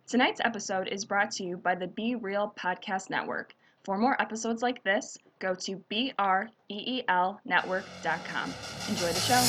Tonight's episode is brought to you by the Be Real Podcast Network. For more episodes like this, go to BREELnetwork.com. Enjoy the show.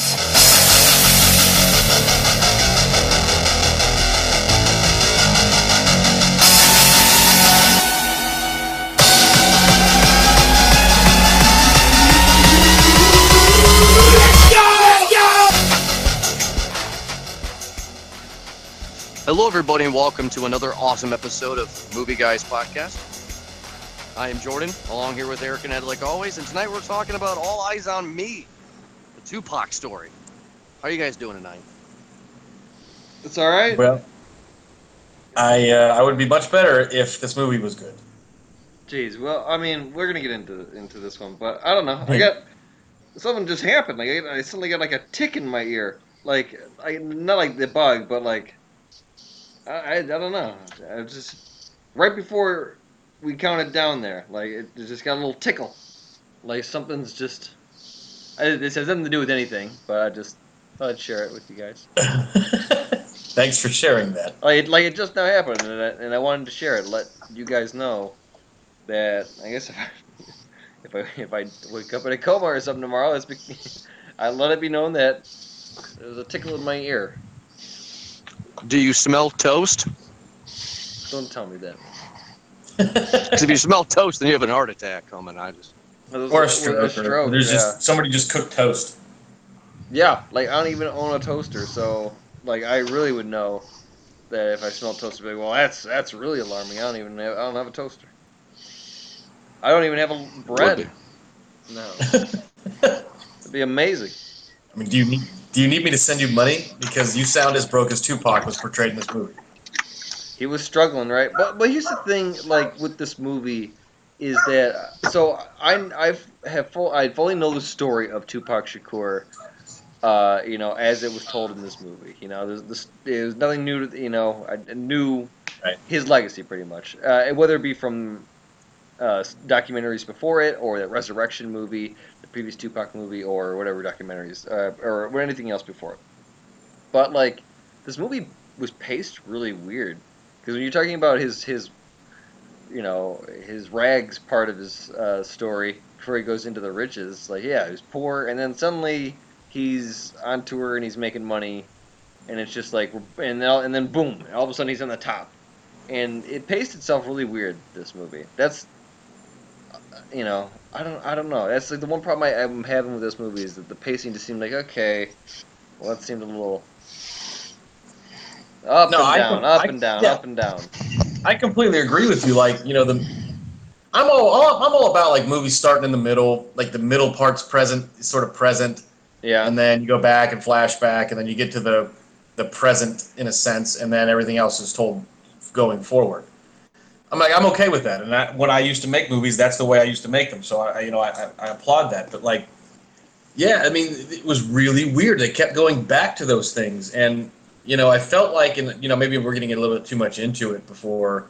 Hello, everybody, and welcome to another awesome episode of Movie Guys Podcast. I am Jordan, along here with Eric and Ed, like always, and tonight we're talking about All Eyes on Me, the Tupac story. How are you guys doing tonight? It's all right. Well, I would be much better if this movie was good. Jeez, well, I mean, we're gonna get into this one, but I don't know. I got something just happened. Like I suddenly got like a tick in my ear. Like not like the bug, but like I don't know. I just right before we counted down there, like it just got a little tickle. Like something's just. This has nothing to do with anything, but I just thought I'd share it with you guys. Thanks for sharing that. Like it just now happened, and I wanted to share it, let you guys know that I guess if I wake up in a coma or something tomorrow, I let it be known that there was a tickle in my ear. Do you smell toast? Don't tell me that. Because if you smell toast, then you have an heart attack coming. Or a stroke. Or there's yeah. just somebody just cooked toast. Yeah, like I don't even own a toaster, so like I really would know that if I smell toast, I'd be like, well, that's really alarming. I don't have a toaster. I don't even have a bread. No, it'd be amazing. I mean, do you need me to send you money because you sound as broke as Tupac was portrayed in this movie? He was struggling, right? But here's the thing, like with this movie, is that so I fully know the story of Tupac Shakur, as it was told in this movie. There's nothing new to I knew Right. his legacy pretty much, whether it be from documentaries before it or that Resurrection movie, the previous Tupac movie, or whatever documentaries or anything else before it. But like this movie was paced really weird. Because when you're talking about his rags part of his story before he goes into the riches, like yeah, he was poor, and then suddenly he's on tour and he's making money, and it's just like, and then boom, all of a sudden he's on the top, and it paced itself really weird. This movie, that's I don't know. That's like the one problem I'm having with this movie is that the pacing just seemed like okay, well that seemed a little up and down. I completely agree with you. Like, I'm all about like movies starting in the middle, like the middle part's present, Yeah. and then you go back and flashback, and then you get to the present in a sense, and then everything else is told going forward. I'm okay with that, and when I used to make movies, that's the way I used to make them. So I applaud that. But like, yeah, I mean, it was really weird. They kept going back to those things, and I felt like, and maybe we're getting a little bit too much into it before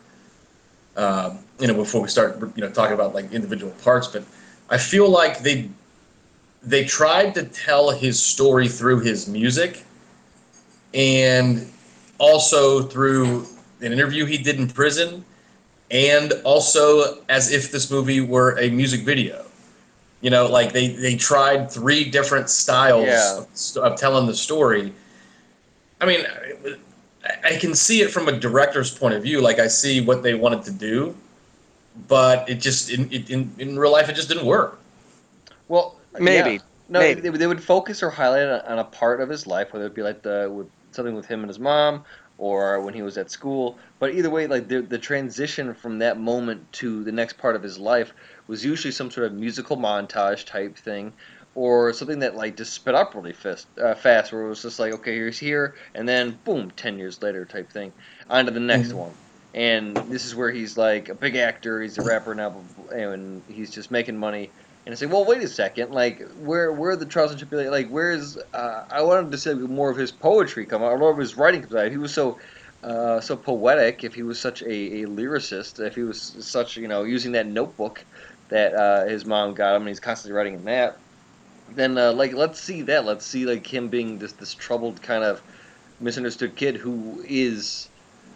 we start talking about like individual parts. But I feel like they tried to tell his story through his music, and also through an interview he did in prison, and also as if this movie were a music video. Like they tried three different styles of telling the story. I mean, I can see it from a director's point of view. Like I see what they wanted to do, but it just in real life it just didn't work. Well, Maybe. yeah. No, Maybe. They would focus or highlight on a part of his life, whether it be like something with him and his mom, or when he was at school. But either way, like the transition from that moment to the next part of his life was usually some sort of musical montage type thing, or something that like just sped up really fast, where it was just like, okay, here's here, and then boom, 10 years later type thing, on to the next one. And this is where he's like a big actor, he's a rapper now, and he's just making money. And I say, well, wait a second, like, where are the trials and tribulations? Like, where's, I wanted to see more of his poetry come out, or more of his writing come out. If he was so poetic, if he was such a lyricist, if he was such, using that notebook that his mom got him, and he's constantly writing in that, then, let's see that. Let's see, like, him being this troubled kind of misunderstood kid who is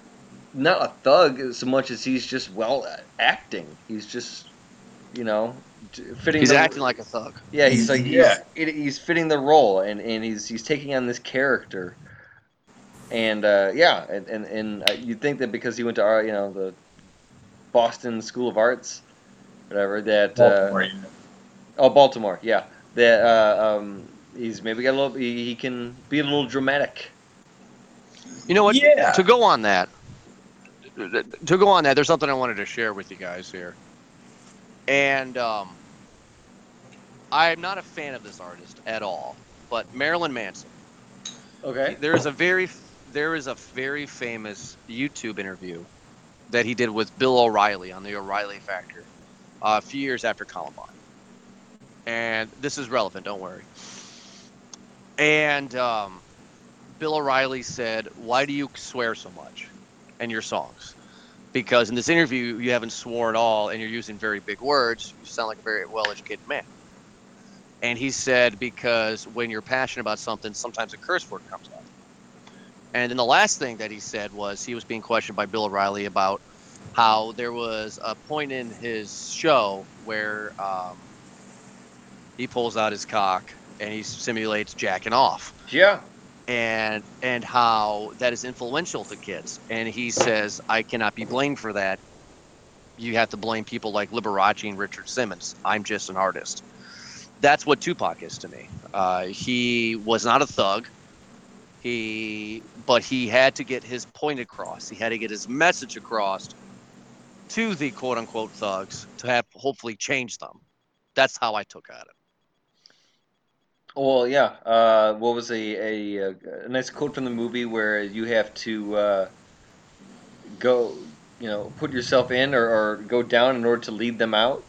not a thug so much as he's just acting. He's just, you know, fitting. He's the, acting like a thug. Yeah, he's like Yeah. he's fitting the role, and he's taking on this character. And yeah, and you'd think that because he went to art, the Boston School of Arts, whatever that. Baltimore, yeah. Oh, Baltimore, yeah. That he's maybe got a little. He can be a little dramatic. You know what? Yeah. To go on that, there's something I wanted to share with you guys here. And I'm not a fan of this artist at all, but Marilyn Manson. Okay. There is a very famous YouTube interview that he did with Bill O'Reilly on the O'Reilly Factor a few years after Columbine. And this is relevant, don't worry. And Bill O'Reilly said, "Why do you swear so much in your songs? Because in this interview, you haven't sworn at all, and you're using very big words. You sound like a very well-educated man." And he said, because when you're passionate about something, sometimes a curse word comes out. And then the last thing that he said was he was being questioned by Bill O'Reilly about how there was a point in his show where he pulls out his cock and he simulates jacking off. Yeah. And how that is influential to kids. And he says, I cannot be blamed for that. You have to blame people like Liberace and Richard Simmons. I'm just an artist. That's what Tupac is to me. He was not a thug. But he had to get his point across. He had to get his message across to the quote-unquote thugs to have hopefully change them. That's how I took at it. Well, yeah. What was a nice quote from the movie where you have to go, put yourself in or go down in order to lead them out?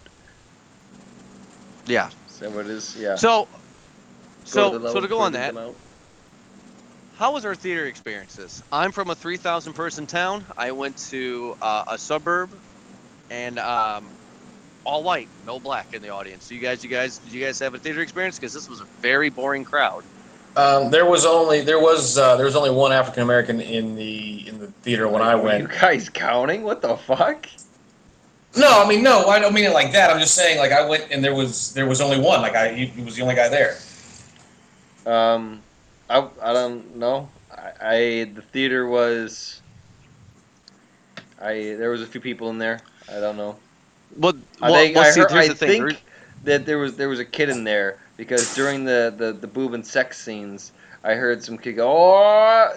Yeah. Is that what it is? Yeah. So Go to go on that, them out. how was our theater experiences? I'm from a 3,000 person town. I went to a suburb, and all white, no black in the audience. So did you guys have a theater experience? Because this was a very boring crowd. There was only one African American in the theater when I went. Are you guys counting? What the fuck? No, I mean no, I don't mean it like that. I'm just saying like I went and there was only one. Like he was the only guy there. I don't know. The theater was. There was a few people in there. I don't know. Well, I here's the thing. think that there was a kid in there because during the boob and sex scenes, I heard some kid go, "Oh!"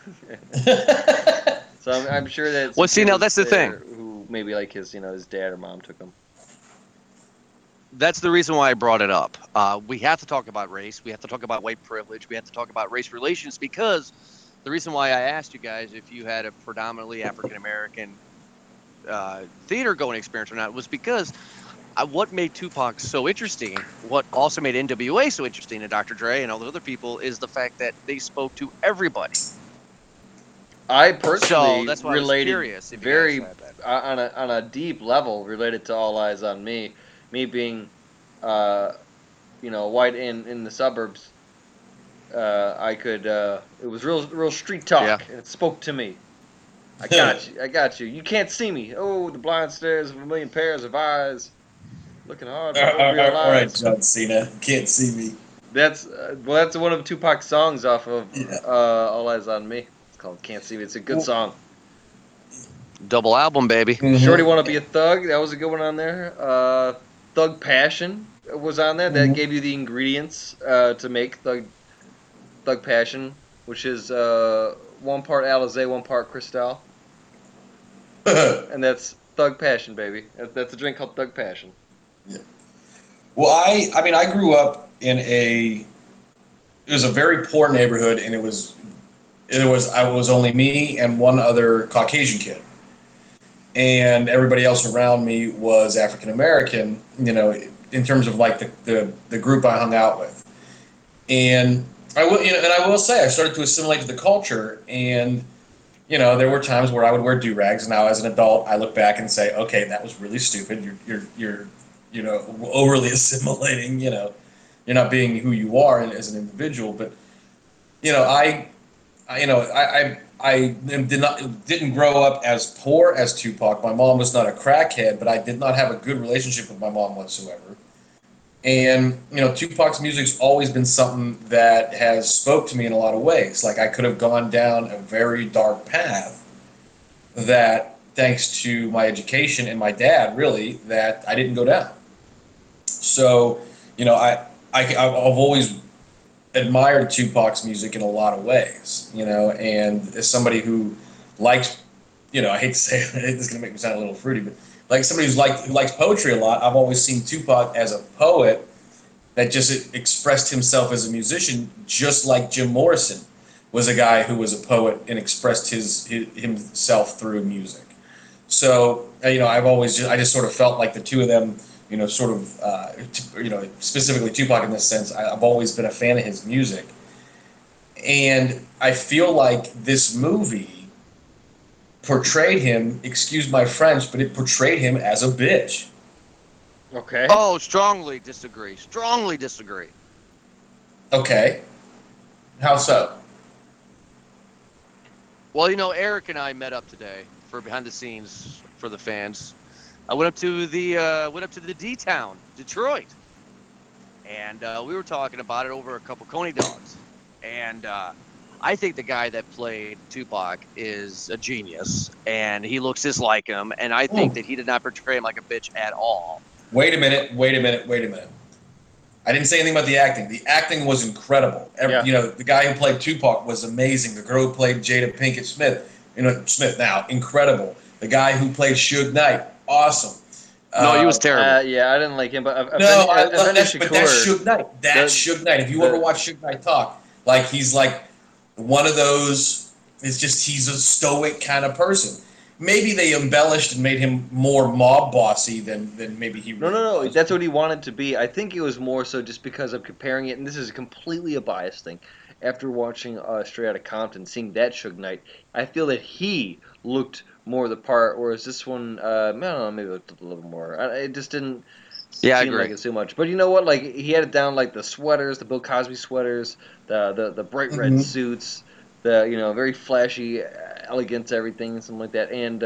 So I'm sure that. Well, see, now that's the thing. Who maybe like his dad or mom took him. That's the reason why I brought it up. We have to talk about race. We have to talk about white privilege. We have to talk about race relations, because the reason why I asked you guys if you had a predominantly African American theater going experience or not was because what made Tupac so interesting, what also made NWA so interesting, and Dr. Dre and all the other people, is the fact that they spoke to everybody. I personally that's why related I was curious if very you guys had that. on a deep level related to All Eyes on Me. Me being, white in the suburbs. I could. It was real street talk, and it spoke to me. I got you. You can't see me. Oh, the blind stares of a million pairs of eyes, looking hard. All right, John Cena, can't see me. That's one of Tupac's songs off of All Eyes on Me. It's called "Can't See Me." It's a good song. Double album, baby. Mm-hmm. Shorty Wanna Be a Thug. That was a good one on there. Thug Passion was on there. That gave you the ingredients to make Thug Passion, which is 1 part Alizé, 1 part Cristal. And that's Thug Passion, baby. That's a drink called Thug Passion. Yeah. Well, I grew up in it was a very poor neighborhood, and I was only me and one other Caucasian kid. And everybody else around me was African American, in terms of like the group I hung out with. And I will say I started to assimilate to the culture, and there were times where I would wear do-rags. Now as an adult, I look back and say, okay, that was really stupid. You're overly assimilating. You're not being who you are as an individual. But I I didn't grow up as poor as Tupac. My mom was not a crackhead, but I did not have a good relationship with my mom whatsoever. And Tupac's music's always been something that has spoke to me in a lot of ways. Like I could have gone down a very dark path that, thanks to my education and my dad, really, that I didn't go down. So, I've always admired Tupac's music in a lot of ways, and as somebody who likes, I hate to say it, this is going to make me sound a little fruity, but like somebody who likes poetry a lot, I've always seen Tupac as a poet that just expressed himself as a musician, just like Jim Morrison was a guy who was a poet and expressed himself through music. So, I just sort of felt like the two of them, specifically Tupac in this sense, I've always been a fan of his music. And I feel like this movie portrayed him, excuse my French, but it portrayed him as a bitch. Okay. Oh, strongly disagree. Strongly disagree. Okay. How so? Well, Eric and I met up today for behind the scenes for the fans. I went up to the D-Town, Detroit, and we were talking about it over a couple Coney dogs. And I think the guy that played Tupac is a genius, and he looks just like him. And I think that he did not portray him like a bitch at all. Wait a minute. I didn't say anything about the acting. The acting was incredible. The guy who played Tupac was amazing. The girl who played Jada Pinkett Smith now, incredible. The guy who played Suge Knight, awesome. No, he was terrible. Yeah, I didn't like him, but but that's Suge Knight. That's Suge Knight. If you ever watch Suge Knight talk, like he's like one of those. He's a stoic kind of person. Maybe they embellished and made him more mob bossy than maybe he really No. was. That's what he wanted to be. I think it was more so just because I'm comparing it, and this is completely a biased thing. After watching Straight Outta Compton, seeing that Suge Knight, I feel that he looked more the part, whereas this one, I don't know, maybe looked a little more. It just didn't seem like it too much. But you know what? Like he had it down, like the sweaters, the Bill Cosby sweaters, the bright red suits, the very flashy, elegant everything, and something like that. And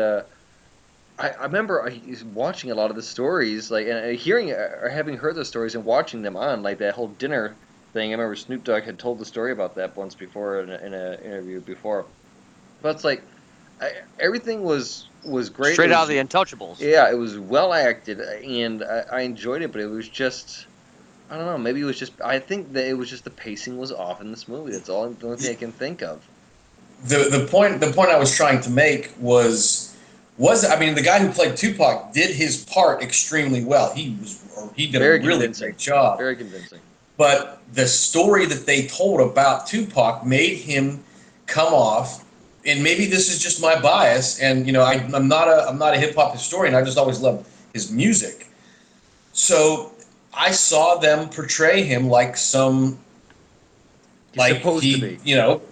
I remember watching a lot of the stories, like and hearing or having heard the stories and watching them on like that whole dinner thing. I remember Snoop Dogg had told the story about that once before in an interview before. But it's like everything was great. Straight out of the Untouchables. Yeah, it was well acted, and I enjoyed it. But it was just, I don't know. Maybe it was just. I think that it was just the pacing was off in this movie. That's all. The only thing I can think of. The point I was trying to make was the guy who played Tupac did his part extremely well. He did a really great job. Very convincing. But the story that they told about Tupac made him come off, and maybe this is just my bias, and I'm not a hip hop historian. I just always loved his music. So I saw them portray him like some, He's supposed to be.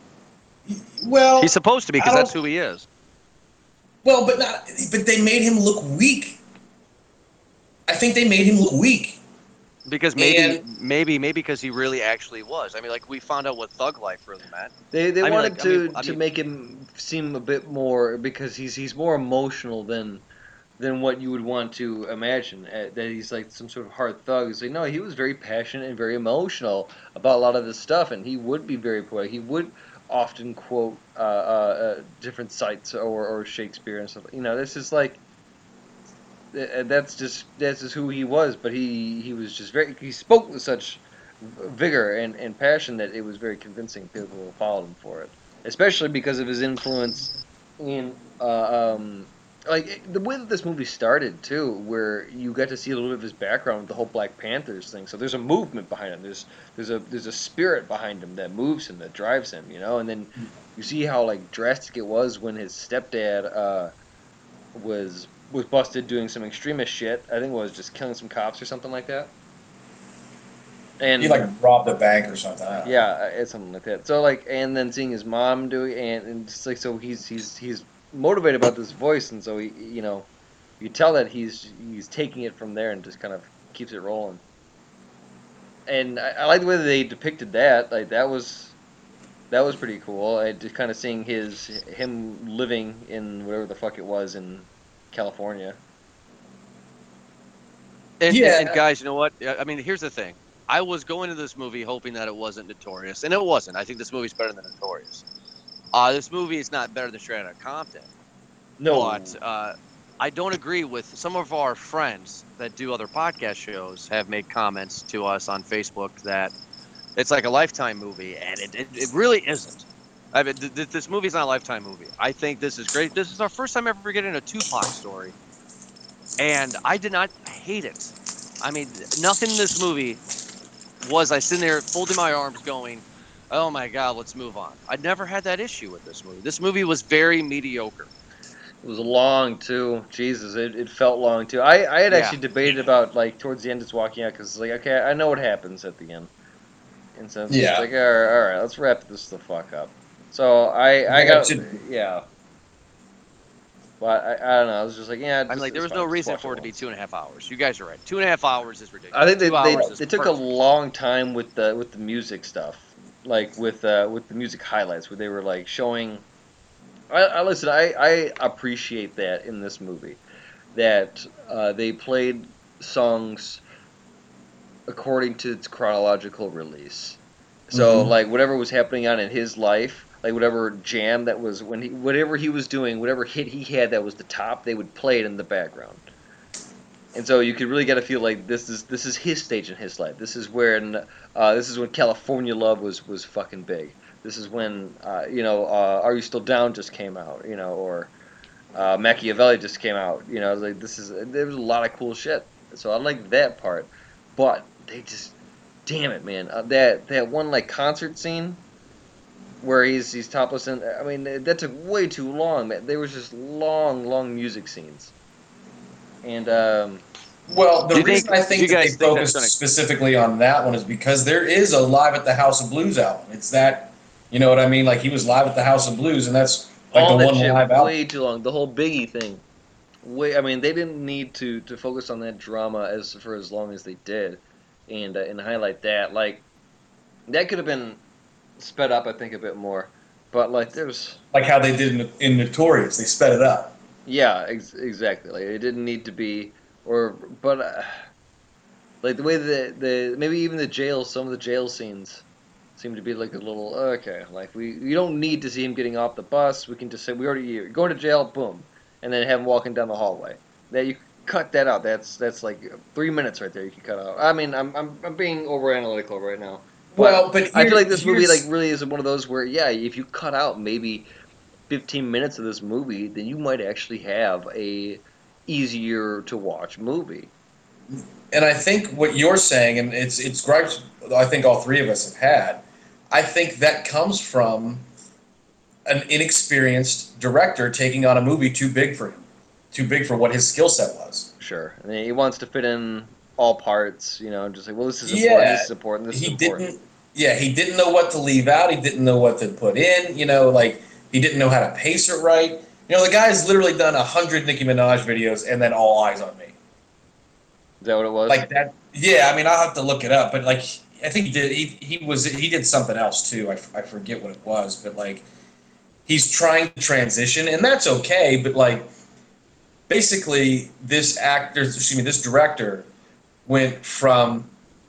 Well, he's supposed to be because that's who he is. Well, but they made him look weak. I think they made him look weak. Because maybe because he really actually was. I mean, like we found out what Thug Life really meant. They wanted to make him seem a bit more, because he's more emotional than what you would want to imagine. That he's like some sort of hard thug. It's like, no, he was very passionate and very emotional about a lot of this stuff, and he would be very poetic. He would often quote different sites or Shakespeare and stuff. This is like. That's just who he was, but he was just he spoke with such vigor and passion that it was very convincing. People followed him for it, especially because of his influence in like the way that this movie started too, where you got to see a little bit of his background with the whole Black Panthers thing. So there's a movement behind him. There's a spirit behind him that moves him, that drives him, and then you see how like drastic it was when his stepdad was busted doing some extremist shit. I think it was just killing some cops or something like that. And he robbed a bank or something. Yeah, it's something like that. So and then seeing his mom do it, and just like, so he's motivated about this voice, and so he, you tell that he's taking it from there and just kind of keeps it rolling. And I like the way that they depicted that. Like that was That was pretty cool. I just kind of seeing him living in whatever the fuck it was in California. And guys, you know what? I mean, here's the thing. I was going to this movie hoping that it wasn't Notorious, and it wasn't. I think this movie's better than Notorious. This movie is not better than Straight Outta Compton. No, But I don't agree with some of our friends that do other podcast shows have made comments to us on Facebook that it's like a Lifetime movie, and it really isn't. I mean, this movie's not a Lifetime movie. I think this is great. This is our first time ever getting a Tupac story, and I did not hate it. I mean, nothing in this movie was I sitting there folding my arms going, oh my God, let's move on. I never had that issue with this movie. This movie was very mediocre. it was long too. Jesus, it felt long too. I had actually debated about like towards the end just walking out because like okay, I know what happens at the end, and so it's just like all right, let's wrap this the fuck up. So I got yeah. But I don't know. I was just like, yeah. I'm like, there was no reason for it to be 2.5 hours. You guys are right. 2.5 hours is ridiculous. I think they took a long time with the music stuff, like with the music highlights where they were like showing. I listen. I appreciate that in this movie, that they played songs according to its chronological release. So like whatever was happening on in his life. Like whatever jam that was whatever he was doing, whatever hit he had that was the top, they would play it in the background. And so you could really get a feel like this is his stage in his life. This is when California Love was fucking big. This is when Are You Still Down just came out, or Machiavelli just came out. Like there was a lot of cool shit. So I like that part, but they just damn it, man, that one like concert scene. Where he's topless, and I mean that took way too long. Man. There was just long music scenes, and well, the reason I think that they focused specifically on that one is because there is a Live at the House of Blues album. It's that, you know what I mean? Like he was live at the House of Blues, and that's like all the that one shit live album. Way too long. The whole Biggie thing. I mean, they didn't need to focus on that drama for as long as they did, and highlight that. Like that could have been sped up, I think, a bit more, but like there's like how they did in Notorious, they sped it up. Yeah, exactly. Like it didn't need to be, but like the way the maybe even some of the jail scenes seem to be like a little okay. Like you don't need to see him getting off the bus. We can just say you're going to jail, boom, and then have him walking down the hallway. That you cut that out. That's like 3 minutes right there. You can cut out. I mean, I'm being over analytical right now. But I feel like this movie like really is one of those where if you cut out maybe 15 minutes of this movie, then you might actually have a easier to watch movie. And I think what you're saying, and it's gripes I think all three of us have had, I think that comes from an inexperienced director taking on a movie too big for him, too big for what his skill set was. Sure, I mean, he wants to fit in all parts, just like, well, this is important, this is important, this is important. He didn't know what to leave out. He didn't know what to put in. Like he didn't know how to pace it right. The guy's literally done 100 Nicki Minaj videos and then All Eyes on Me. Is that what it was? Like that? Yeah, I mean, I'll have to look it up, but like I think he did. He did something else too. I forget what it was, but like he's trying to transition, and that's okay. But like basically, this director went from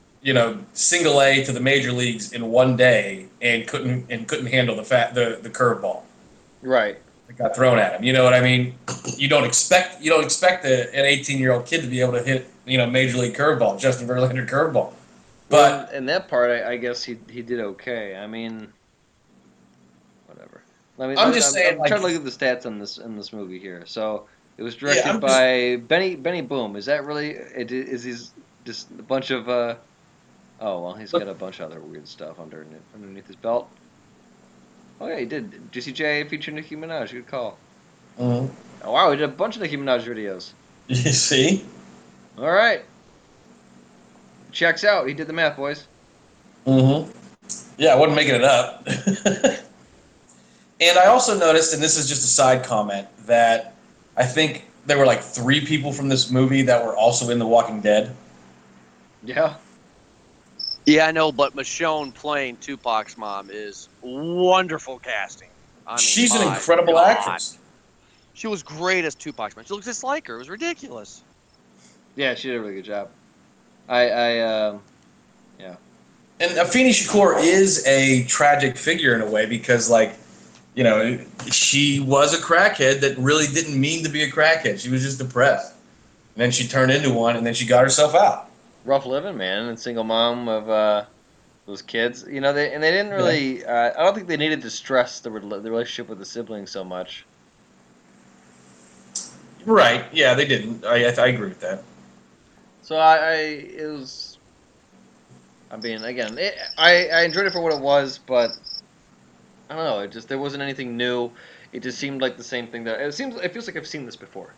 single A to the major leagues in one day and couldn't handle the curveball. Right. That got thrown at him. You know what I mean? You don't expect an 18-year-old kid to be able to hit major league curveball, Justin Verlander curveball. But in that part, I guess he did okay. I mean, whatever. I'm trying to look at the stats on this movie here. So it was directed by Benny Boom. Is that really? Is he just a bunch of? Oh well, he's got a bunch of other weird stuff underneath his belt. Oh yeah, he did. Juicy J featured Nicki Minaj. Good call. Oh wow, he did a bunch of Nicki Minaj videos. You see? All right. Checks out. He did the math, boys. Yeah, I wasn't making it up. And I also noticed, and this is just a side comment, that I think there were like 3 people from this movie that were also in The Walking Dead. Yeah. Yeah, I know, but Michonne playing Tupac's mom is wonderful casting. I mean, She's an my incredible God. actress. She was great as Tupac's mom. She looks just like her. It was ridiculous. Yeah, she did a really good job. Yeah. And Afeni Shakur is a tragic figure in a way because, like, you know, she was a crackhead that really didn't mean to be a crackhead. She was just depressed. And then she turned into one, and then she got herself out. Rough living, man, and single mom of those kids. You know, they didn't really. I don't think they needed to stress the relationship with the siblings so much. Right. Yeah, they didn't. I agree with that. So it was. I mean, again, I enjoyed it for what it was, but I don't know. It just there wasn't anything new. It just seemed like the same thing that it feels like I've seen this before.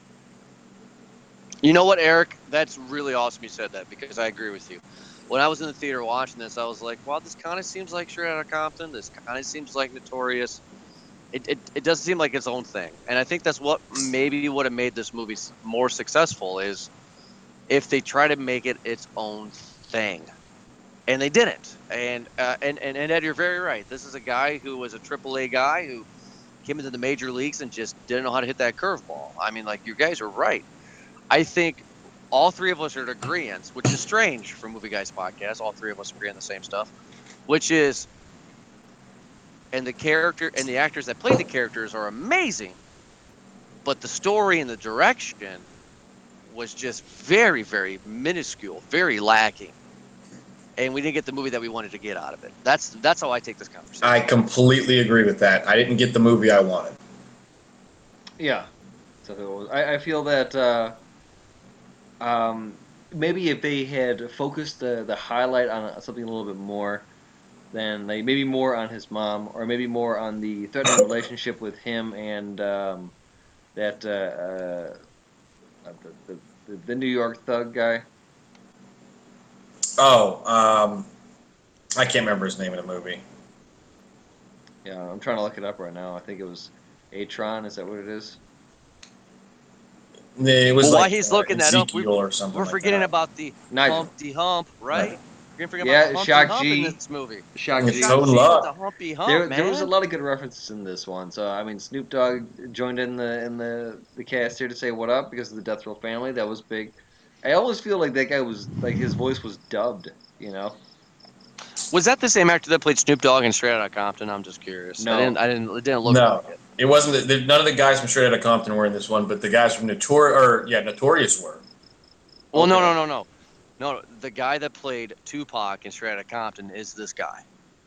You know what, Eric? That's really awesome you said that because I agree with you. When I was in the theater watching this, I was like, wow, this kind of seems like Straight Outta Compton. This kind of seems like Notorious. It does seem like its own thing. And I think that's what maybe would have made this movie more successful is if they try to make it its own thing. And they didn't. And Ed, you're very right. This is a guy who was a AAA guy who came into the major leagues and just didn't know how to hit that curveball. I mean, like, you guys are right. I think all three of us are in agreement, which is strange for Movie Guys podcast. All three of us agree on the same stuff, which is, and the character and the actors that play the characters are amazing, but the story and the direction was just very, very minuscule, very lacking, and we didn't get the movie that we wanted to get out of it. That's how I take this conversation. I completely agree with that. I didn't get the movie I wanted. Yeah. So I feel that maybe if they had focused the highlight on something a little bit more, then like maybe more on his mom, or maybe more on the threatening relationship with him and that the New York thug guy. Oh, I can't remember his name in the movie. Yeah, I'm trying to look it up right now. I think it was Atron. Is that what it is? It was Well, like while he's looking that up, Ezekiel or something. we're like forgetting that. about the Nigel. Humpty Hump, right? Right. You're gonna forget Yeah, about the Humpty Shock Hump G. in this movie. Shock It's G. so Shock G with love. the Humpty Hump, There was a man. lot of good references in this one. So I mean, Snoop Dogg joined in the cast here to say what up because of the Death Row family. That was big. I always feel like that guy was like his voice was dubbed. You know? Was that the same actor that played Snoop Dogg in Straight Outta Compton? I'm just curious. No. It didn't look No, like it. it wasn't. None of the guys from Straight Outta Compton were in this one, but the guys from Notorious were. Well, Okay. no. The guy that played Tupac in Straight Outta Compton is this guy.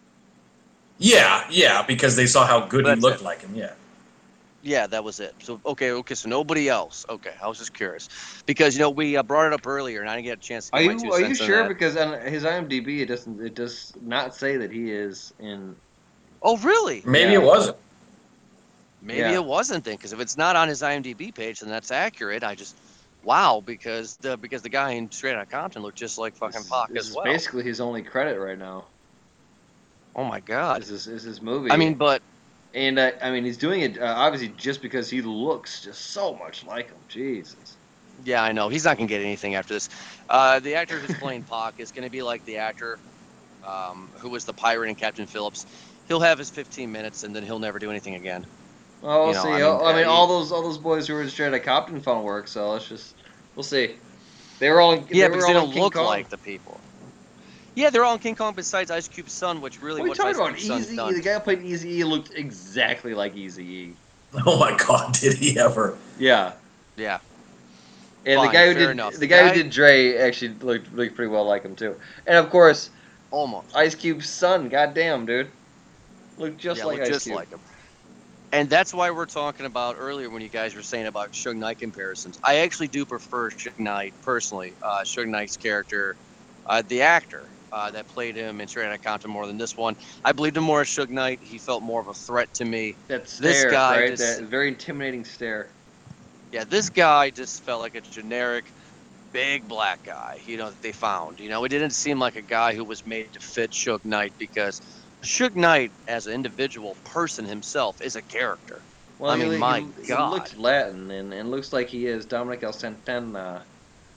Yeah, because they saw how good he That's looked it. like him. Yeah. Yeah, that was it. So okay, so nobody else. Okay, I was just curious because we brought it up earlier, and I didn't get a chance to Are get my you 2 cents on sure? that. Because on his IMDb, it does not say that he is in. Oh, really? Maybe Yeah. it wasn't. Maybe Yeah. it wasn't then, because if it's not on his IMDb page, then that's accurate. Wow, because the guy in Straight Outta Compton looked just like fucking Pac This as is well. basically his only credit right now. Oh my God. Is his movie? I mean, but And I mean, he's doing it obviously just because he looks just so much like him. Jesus. yeah, I know he's not gonna get anything after this. The actor who's playing Pac is gonna be like the actor who was the pirate in Captain Phillips. He'll have his 15 minutes and then he'll never do anything again. Well, we'll You know, see. I mean, all those boys who were in Straight Outta Compton found work. So we'll see. They were all Yeah, they because were they all don't in King look Kong. like the people. Yeah, they're all in King Kong besides Ice Cube's son, which really What are you what's talking Ice about? Cube's son Easy. done? The guy who played Easy looked exactly like Easy. Oh my God, did he ever? Yeah. Yeah. And Fine, the guy who fair did enough. the guy who did Dre actually looked pretty well like him too. And of course, Almost. Ice Cube's son. Goddamn, dude, looked just like look Ice just Cube. like him. And that's why we're talking about earlier when you guys were saying about Suge Knight comparisons. I actually do prefer Suge Knight personally. Suge Knight's character, the actor that played him in Straight Outta Compton more than this one. I believed him more as Suge Knight. He felt more of a threat to me. That This stare, guy right? just, That very intimidating stare. yeah, this guy just felt like a generic big black guy, that they found. It didn't seem like a guy who was made to fit Suge Knight because Suge Knight, as an individual person himself, is a character. Well, I mean, my he God. looks Latin and looks like he is Dominic El Santana.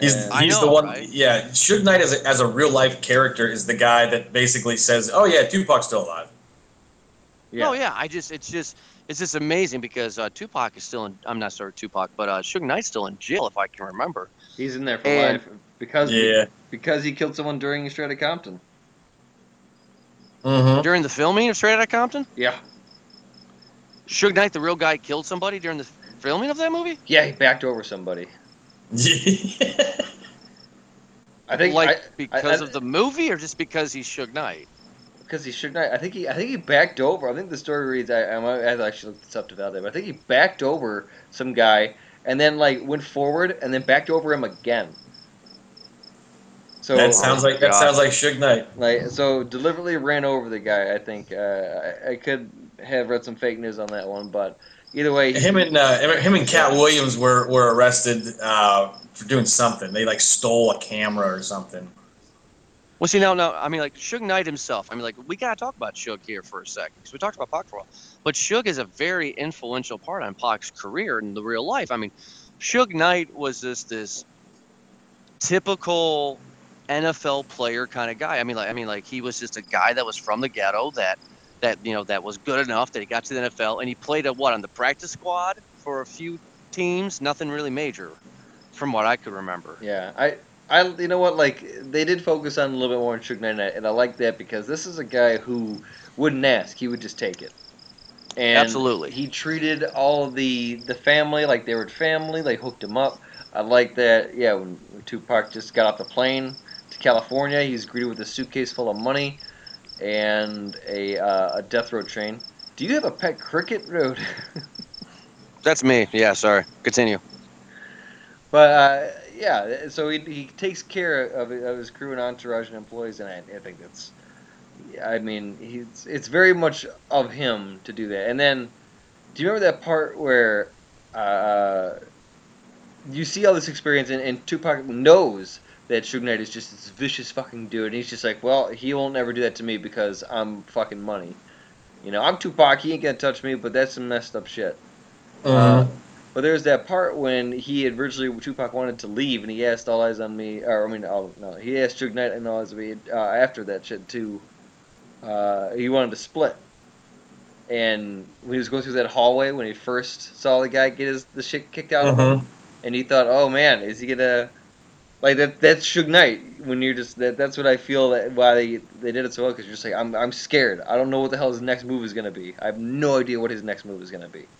I He's know, the one. right? Yeah, Suge Knight as a real life character is the guy that basically says, "Oh yeah, Tupac's still alive." No, yeah. It's just amazing because Tupac is still in. I'm not sorry, Tupac, but Suge Knight's still in jail if I can remember. He's in there for And life because Yeah. because he killed someone during Straight Outta Compton. Mm-hmm. during the filming of Straight Outta Compton, Yeah, Suge Knight, the real guy, killed somebody during the filming of that movie. yeah, he backed over somebody. I think Like I because of the movie, or just because he's Suge Knight? because he should not. I think he backed over. I think the story reads. I might have to actually look this up to validate. But I think he backed over some guy and then like went forward and then backed over him again. So that sounds like Suge Knight. so deliberately ran over the guy. I think I could have read some fake news on that one, but either way, Him and Cat Williams were arrested for doing something. They like stole a camera or something. Well, see now, I mean, like Suge Knight himself. I mean, like we gotta talk about Suge here for a second because we talked about Pac for a while, but Suge is a very influential part on Pac's career in the real life. I mean, Suge Knight was this typical NFL player kind of guy. I mean, like he was just a guy that was from the ghetto that that was good enough that he got to the NFL and he played on the practice squad for a few teams, nothing really major, from what I could remember. yeah, I you know what, like they did focus on a little bit more on Suge Knight, and I like that because this is a guy who wouldn't ask; he would just take it. And Absolutely. he treated all of the family like they were family. They hooked him up. I like that. Yeah, when Tupac just got off the plane to California, he's greeted with a suitcase full of money and a death row train. Do you have a pet cricket, Road? That's me. Yeah, sorry. Continue. But yeah, so he takes care of his crew and entourage and employees, and I think that's. I mean, it's very much of him to do that. And then, do you remember that part where uh, you see all this experience, and Tupac knows that Suge Knight is just this vicious fucking dude, and he's just like, well, he won't never do that to me because I'm fucking money. You know, I'm Tupac, he ain't gonna touch me, but that's some messed up shit. But there's that part when he had originally Tupac wanted to leave, and he asked All Eyes on Me, or I mean, no, he asked Suge Knight and All Eyes on Me after that shit too. He wanted to split, and when he was going through that hallway when he first saw the guy get the shit kicked out of him, and he thought, oh man, is he gonna like that? That's Suge Knight. When you're just that's what I feel that why they did it so well, because you're just like I'm scared. I don't know what the hell his next move is gonna be. I have no idea what his next move is gonna be.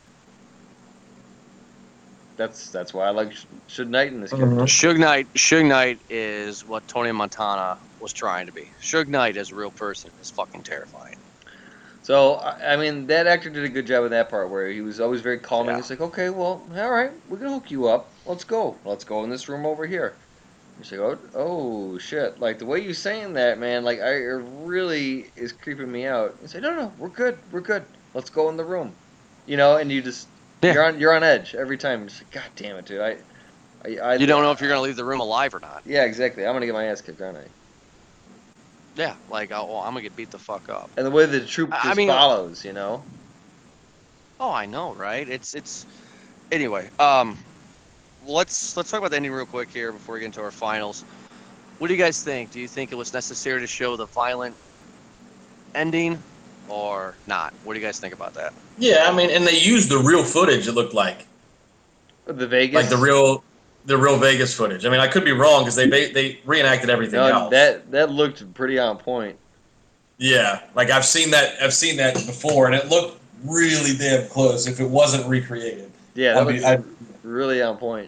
That's why I like Suge Knight in this character. Suge Knight is what Tony Montana was trying to be. Suge Knight as a real person is fucking terrifying. So I mean, that actor did a good job in that part where he was always very calming. Yeah. He's like, okay, well, all right, we're gonna hook you up. Let's go. Let's go in this room over here. He's like, oh shit! Like the way you saying that, man, like it really is creeping me out. He's like, no, we're good. Let's go in the room. You know, and you just you're on edge every time. You're just like, God damn it, dude. You don't know if you're gonna leave the room alive or not. Yeah, exactly. I'm gonna get my ass kicked, aren't I? Yeah, like I'm gonna get beat the fuck up. And the way the troop just follows, you know. Oh, I know, right? It's anyway. Let's talk about the ending real quick here before we get into our finals. What do you guys think? Do you think it was necessary to show the violent ending or not? What do you guys think about that? Yeah, I mean, and they used the real footage. It looked like the Vegas, like the real Vegas footage. I mean, I could be wrong because they reenacted everything else. That looked pretty on point. Yeah, like I've seen that before, and it looked really damn close. If it wasn't recreated, yeah, that looked really on point.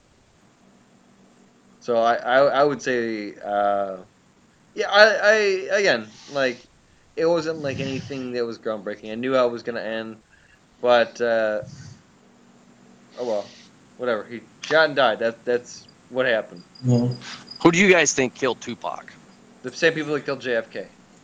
So I would say, yeah, I again, like it wasn't like anything that was groundbreaking. I knew how it was gonna end, but oh well, whatever. He shot and died. That's what happened. Mm-hmm. Who do you guys think killed Tupac? The same people that killed JFK.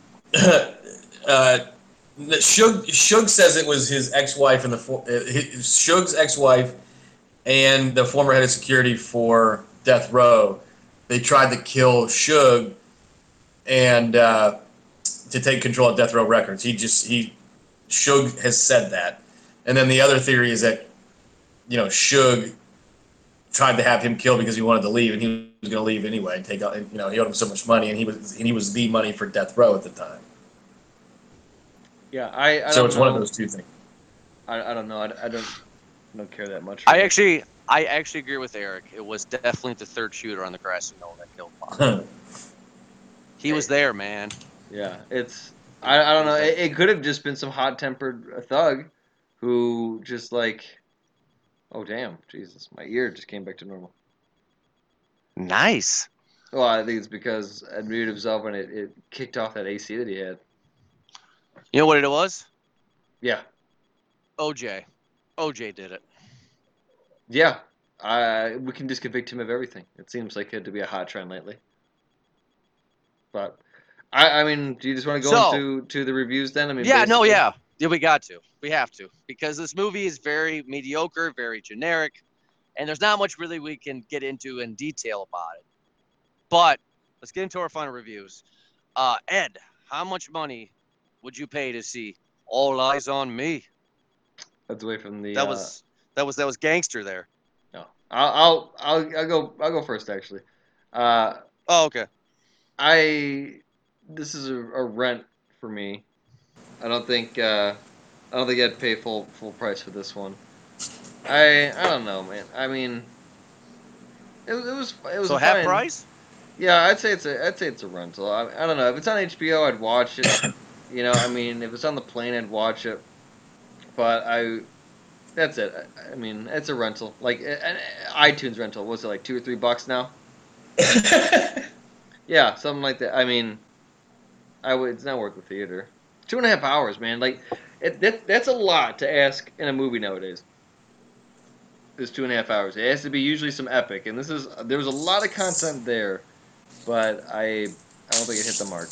Suge says it was his ex-wife and Suge's ex-wife and the former head of security for Death Row. They tried to kill Suge and to take control of Death Row Records. Suge has said that, and then the other theory is that Suge tried to have him killed because he wanted to leave, and he was going to leave anyway and take out. He owed him so much money, and he was the money for death row at the time. Yeah, I So don't it's know. one of those two things. I don't know. I don't care that much. I actually agree with Eric. It was definitely the third shooter on the grassy knoll that killed Pac. He was there, man. Yeah, it's I don't know. It could have just been some hot-tempered thug who just like, oh damn, Jesus, my ear just came back to normal. Nice. Well, I think it's because I muted himself when it kicked off that AC that he had. You know what it was? Yeah, OJ. OJ did it. yeah. We can just convict him of everything. It seems like it to be a hot trend lately. But I mean, do you just want to go into the reviews then? I mean, Yeah, basically? yeah, we got to. We have to, because this movie is very mediocre, very generic, and there's not much really we can get into in detail about it. But let's get into our final reviews. Ed, how much money would you pay to see All Eyes on Me? That's away from the. That was gangster there. No, I'll go first actually. Oh, okay. This is a rent for me. I don't think I'd pay full price for this one. I don't know, man. I mean, it was So a half fine. price? Yeah, I'd say it's a rental. I don't know if it's on HBO, I'd watch it. I mean, if it's on the plane, I'd watch it. But that's it. I mean, it's a rental, like an iTunes rental. Was it like $2 or $3 now? Yeah, something like that. I mean, it's not worth the theater. 2.5 hours, man. Like, that's a lot to ask in a movie nowadays. Is 2.5 hours. It has to be usually some epic, and there was a lot of content there, but I don't think it hit the mark.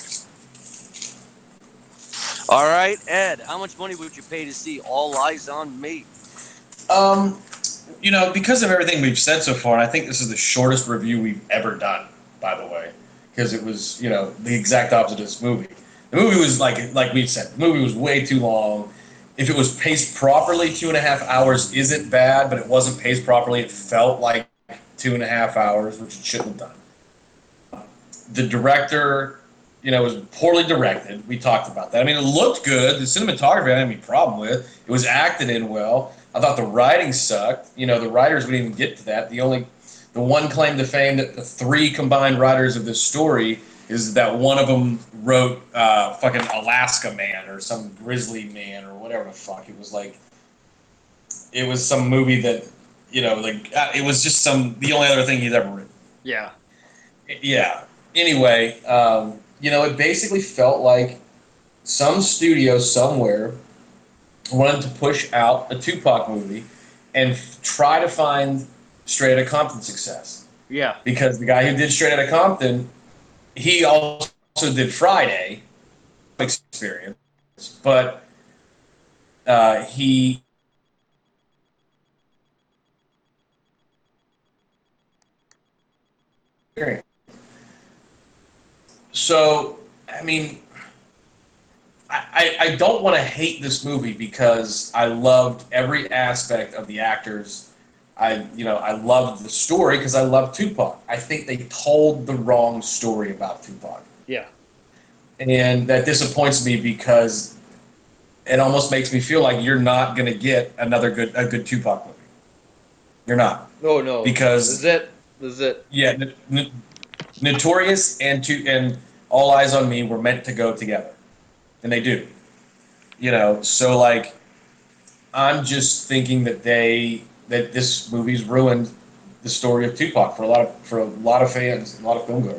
All right, Ed, how much money would you pay to see All Eyes on Me? Because of everything we've said so far, and I think this is the shortest review we've ever done, by the way, because it was, the exact opposite of this movie. The movie was like we've said, the movie was way too long. If it was paced properly, 2.5 hours isn't bad, but it wasn't paced properly. It felt like 2.5 hours, which it shouldn't have done. The director, was poorly directed. We talked about that. I mean, it looked good. The cinematography I didn't have any problem with. It was acted in well. I thought the writing sucked. The writers wouldn't even get to that. The one claim to fame that the three combined writers of this story is that one of them wrote fucking Alaska Man or some Grizzly Man or whatever the fuck. It was like, it was some movie that, it was just the only other thing he's ever written. Yeah. Yeah. Anyway, it basically felt like some studio somewhere wanted to push out a Tupac movie and try to find Straight Outta Compton success. Yeah. Because the guy who did Straight Outta Compton, he also did Friday Experience, but he so I mean, I don't want to hate this movie because I loved every aspect of the actors. I loved the story because I love Tupac. I think they told the wrong story about Tupac. Yeah. And that disappoints me because it almost makes me feel like you're not going to get a good Tupac movie. You're not. No. Because this is it. Yeah, Notorious and All Eyes on Me were meant to go together. And they do. So like, I'm just thinking that this movie's ruined the story of Tupac for a lot of fans, a lot of filmgoers.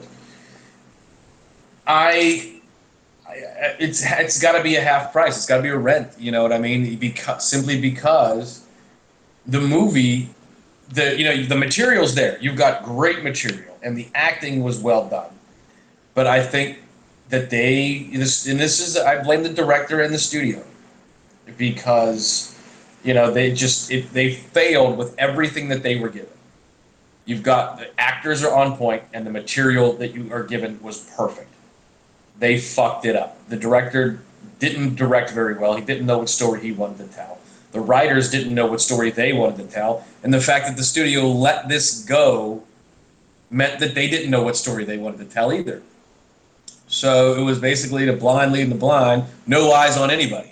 It's got to be a half price. It's got to be a rent. You know what I mean? Simply because the movie, the material's there. You've got great material, and the acting was well done. But I think that I blame the director and the studio because they failed with everything that they were given. You've got the actors are on point, and the material that you are given was perfect. They fucked it up. The director didn't direct very well. He didn't know what story he wanted to tell. The writers didn't know what story they wanted to tell, and the fact that the studio let this go meant that they didn't know what story they wanted to tell either. So it was basically the blind leading the blind, no eyes on anybody.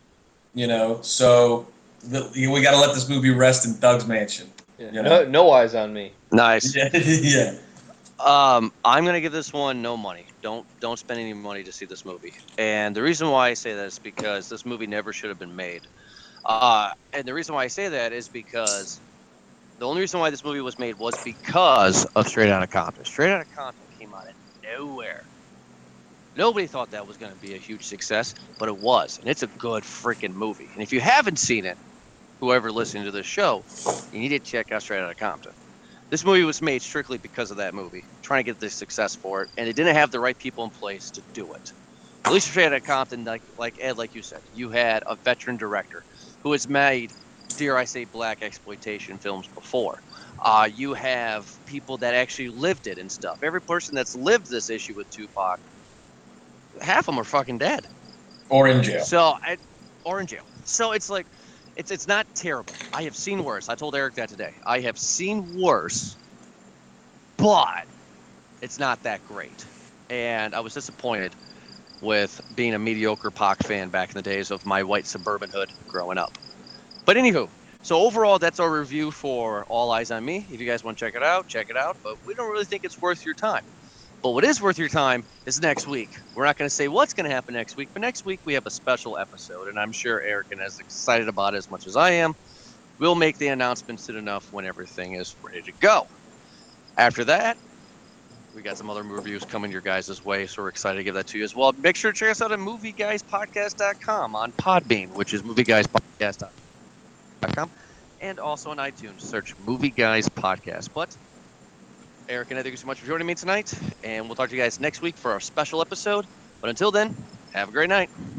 So we got to let this movie rest in Doug's mansion. Yeah. No eyes on me. Nice. Yeah. I'm gonna give this one no money. Don't spend any money to see this movie. And the reason why I say that is because this movie never should have been made. And the reason why I say that is because the only reason why this movie was made was because of Straight Outta Compton. Straight Outta Compton came out of nowhere. Nobody thought that was going to be a huge success, but it was. And it's a good freaking movie. And if you haven't seen it, whoever listening to this show, you need to check out Straight Outta Compton. This movie was made strictly because of that movie, trying to get the success for it, and it didn't have the right people in place to do it. At least Straight Outta Compton, like Ed, like you said, you had a veteran director who has made, dare I say, black exploitation films before. You have people that actually lived it and stuff. Every person that's lived this issue with Tupac, half of them are fucking dead. Or in jail. Or in jail. So it's like, it's not terrible. I have seen worse. I told Eric that today. I have seen worse, but it's not that great. And I was disappointed with being a mediocre Pac fan back in the days of my white suburban hood growing up. But anywho, so overall, that's our review for All Eyes on Me. If you guys want to check it out, check it out. But we don't really think it's worth your time. But what is worth your time is next week. We're not going to say what's going to happen next week, but next week we have a special episode, and I'm sure Eric is as excited about it as much as I am. We'll make the announcements soon enough when everything is ready to go. After that, we got some other reviews coming your guys' way, so we're excited to give that to you as well. Make sure to check us out at movieguyspodcast.com on Podbean, which is movieguyspodcast.com, and also on iTunes. Search Movie Guys Podcast. But Eric and I, thank you so much for joining me tonight, and we'll talk to you guys next week for our special episode. But until then, have a great night.